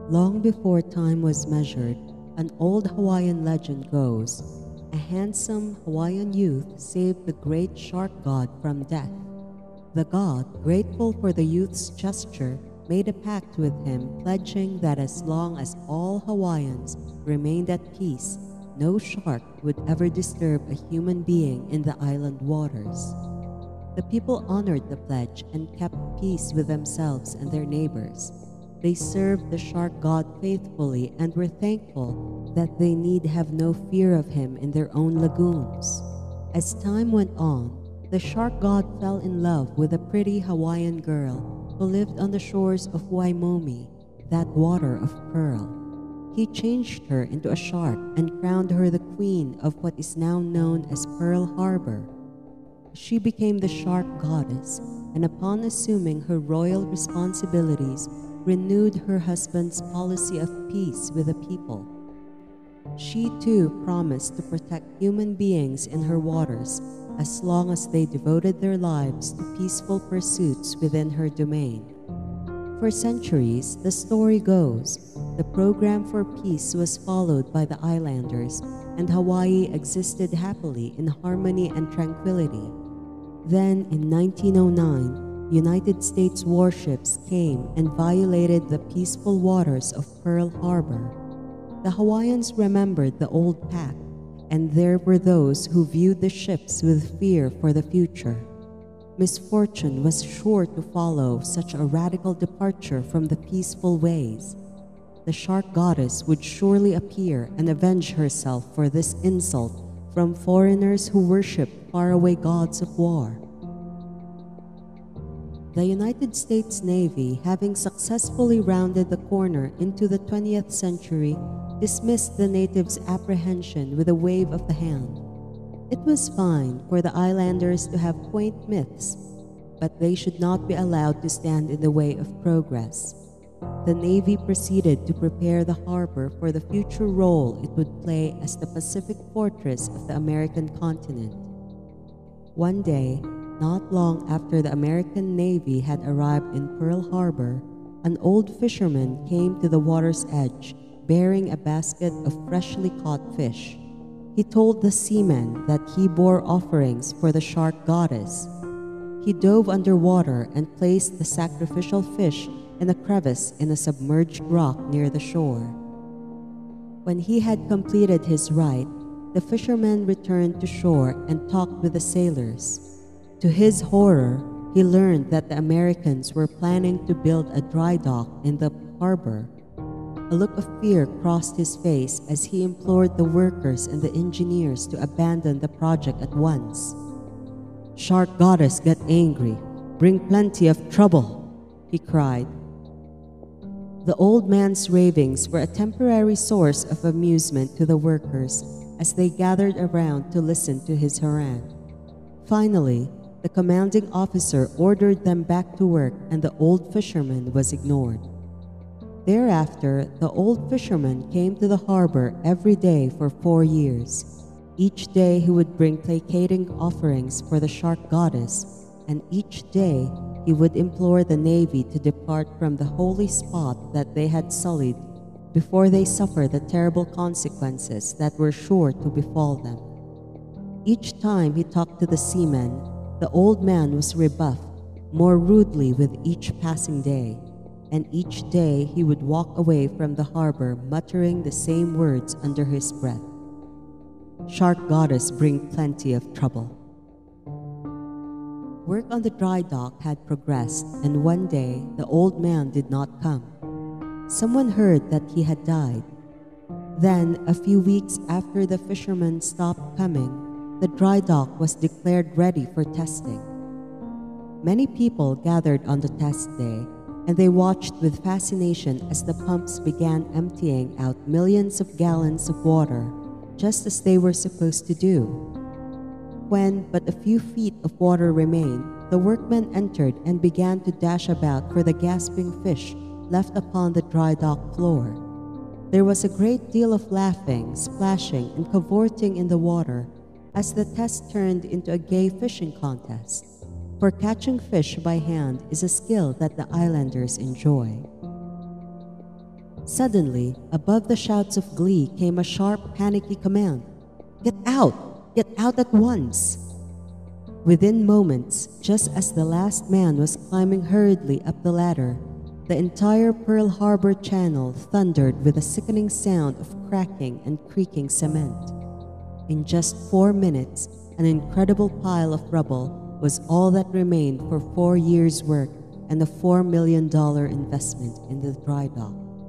Long before time was measured, an old Hawaiian legend goes, a handsome Hawaiian youth saved the great shark god from death. The god, grateful for the youth's gesture, made a pact with him, pledging that as long as all Hawaiians remained at peace, no shark would ever disturb a human being in the island waters. The people honored the pledge and kept peace with themselves and their neighbors. They served the shark god faithfully and were thankful that they need have no fear of him in their own lagoons. As time went on, the shark god fell in love with a pretty Hawaiian girl who lived on the shores of Waimome, that water of pearl. He changed her into a shark and crowned her the queen of what is now known as Pearl Harbor. She became the shark goddess, and upon assuming her royal responsibilities, renewed her husband's policy of peace with the people. She too promised to protect human beings in her waters as long as they devoted their lives to peaceful pursuits within her domain. For centuries, the story goes, the program for peace was followed by the islanders, and Hawaii existed happily in harmony and tranquility. Then, in 1909, United States warships came and violated the peaceful waters of Pearl Harbor. The Hawaiians remembered the old pact, and there were those who viewed the ships with fear for the future. Misfortune was sure to follow such a radical departure from the peaceful ways. The shark goddess would surely appear and avenge herself for this insult from foreigners who worshiped faraway gods of war. The United States Navy, having successfully rounded the corner into the 20th century, dismissed the natives' apprehension with a wave of the hand. It was fine for the islanders to have quaint myths, but they should not be allowed to stand in the way of progress. The Navy proceeded to prepare the harbor for the future role it would play as the Pacific fortress of the American continent. One day, not long after the American Navy had arrived in Pearl Harbor, an old fisherman came to the water's edge bearing a basket of freshly caught fish. He told the seamen that he bore offerings for the shark goddess. He dove underwater and placed the sacrificial fish in a crevice in a submerged rock near the shore. When he had completed his rite, the fisherman returned to shore and talked with the sailors. To his horror, he learned that the Americans were planning to build a dry dock in the harbor. A look of fear crossed his face as he implored the workers and the engineers to abandon the project at once. "Shark goddess, get angry. Bring plenty of trouble," he cried. The old man's ravings were a temporary source of amusement to the workers as they gathered around to listen to his harangue. Finally, the commanding officer ordered them back to work, and the old fisherman was ignored. Thereafter, the old fisherman came to the harbor every day for 4 years. Each day he would bring placating offerings for the shark goddess, and each day he would implore the Navy to depart from the holy spot that they had sullied before they suffer the terrible consequences that were sure to befall them. Each time he talked to the seamen, the old man was rebuffed more rudely with each passing day, and each day he would walk away from the harbor muttering the same words under his breath. "Shark goddess, bring plenty of trouble." Work on the dry dock had progressed, and one day the old man did not come. Someone heard that he had died. Then, a few weeks after the fisherman stopped coming, the dry dock was declared ready for testing. Many people gathered on the test day, and they watched with fascination as the pumps began emptying out millions of gallons of water, just as they were supposed to do. When but a few feet of water remained, the workmen entered and began to dash about for the gasping fish left upon the dry dock floor. There was a great deal of laughing, splashing, and cavorting in the water as the test turned into a gay fishing contest. For catching fish by hand is a skill that the islanders enjoy. Suddenly, above the shouts of glee came a sharp, panicky command. "Get out! Get out at once!" Within moments, just as the last man was climbing hurriedly up the ladder, the entire Pearl Harbor Channel thundered with a sickening sound of cracking and creaking cement. In just 4 minutes, an incredible pile of rubble was all that remained for 4 years' work and a $4 million investment in the dry dock.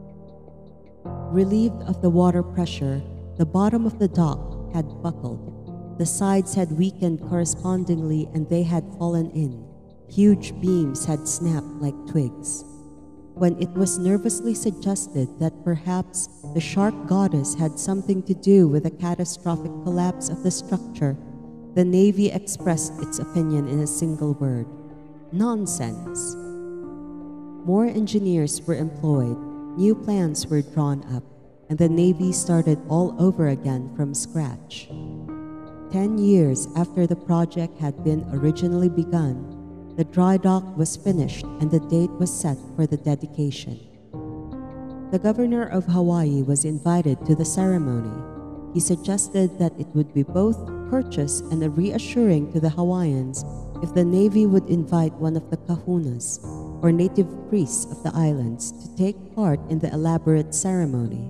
Relieved of the water pressure, the bottom of the dock had buckled. The sides had weakened correspondingly and they had fallen in. Huge beams had snapped like twigs. When it was nervously suggested that perhaps the shark goddess had something to do with the catastrophic collapse of the structure, the Navy expressed its opinion in a single word: nonsense. More engineers were employed, new plans were drawn up, and the Navy started all over again from scratch. 10 years after the project had been originally begun, the dry dock was finished and the date was set for the dedication. The governor of Hawaii was invited to the ceremony. He suggested that it would be both courteous and reassuring to the Hawaiians if the Navy would invite one of the kahunas, or native priests of the islands, to take part in the elaborate ceremony.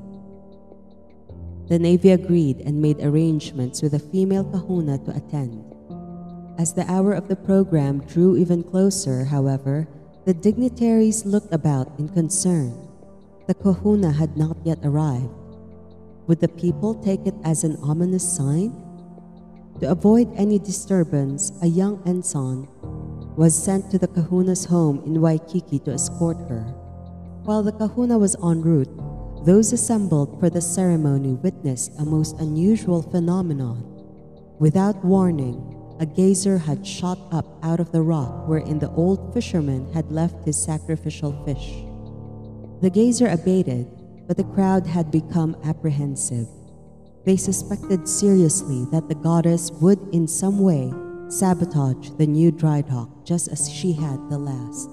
The Navy agreed and made arrangements with a female kahuna to attend. As the hour of the program drew even closer, however, the dignitaries looked about in concern. The kahuna had not yet arrived. Would the people take it as an ominous sign? To avoid any disturbance, a young ensign was sent to the kahuna's home in Waikiki to escort her. While the kahuna was en route, those assembled for the ceremony witnessed a most unusual phenomenon. Without warning, a geyser had shot up out of the rock wherein the old fisherman had left his sacrificial fish. The geyser abated, but the crowd had become apprehensive. They suspected seriously that the goddess would in some way sabotage the new dry dock just as she had the last.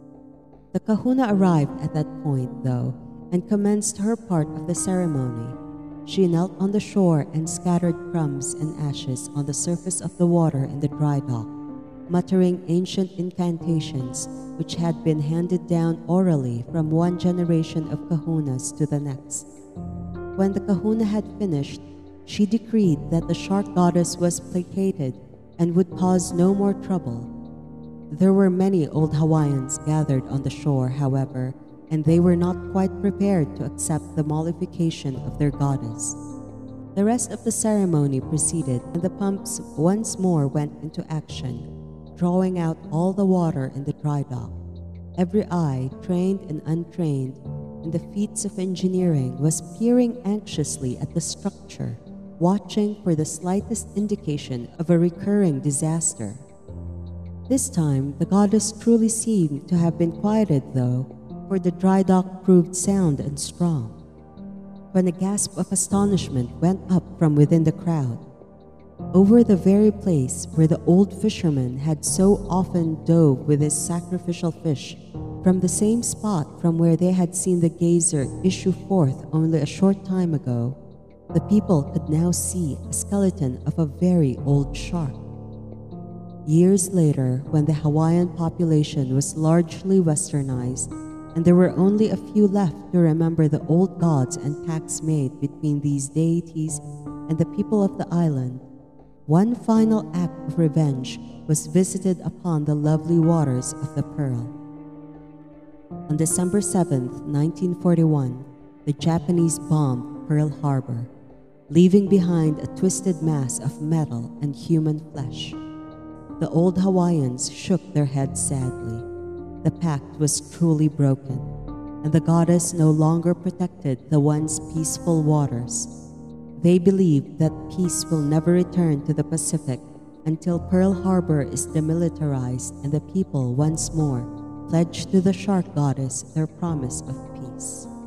The kahuna arrived at that point, though, and commenced her part of the ceremony. She knelt on the shore and scattered crumbs and ashes on the surface of the water in the dry dock, muttering ancient incantations which had been handed down orally from one generation of kahunas to the next. When the kahuna had finished, she decreed that the shark goddess was placated and would cause no more trouble. There were many old Hawaiians gathered on the shore, however, and they were not quite prepared to accept the mollification of their goddess. The rest of the ceremony proceeded, and the pumps once more went into action, drawing out all the water in the dry dock. Every eye, trained and untrained, in the feats of engineering was peering anxiously at the structure, watching for the slightest indication of a recurring disaster. This time, the goddess truly seemed to have been quieted, though, for the dry dock proved sound and strong. When a gasp of astonishment went up from within the crowd, over the very place where the old fisherman had so often dove with his sacrificial fish, from the same spot from where they had seen the geyser issue forth only a short time ago, the people could now see a skeleton of a very old shark. Years later, when the Hawaiian population was largely westernized, and there were only a few left to remember the old gods and pacts made between these deities and the people of the island, one final act of revenge was visited upon the lovely waters of the Pearl. On December 7, 1941, the Japanese bombed Pearl Harbor, leaving behind a twisted mass of metal and human flesh. The old Hawaiians shook their heads sadly. The pact was truly broken, and the goddess no longer protected the once peaceful waters. They believed that peace will never return to the Pacific until Pearl Harbor is demilitarized and the people once more pledge to the shark goddess their promise of peace.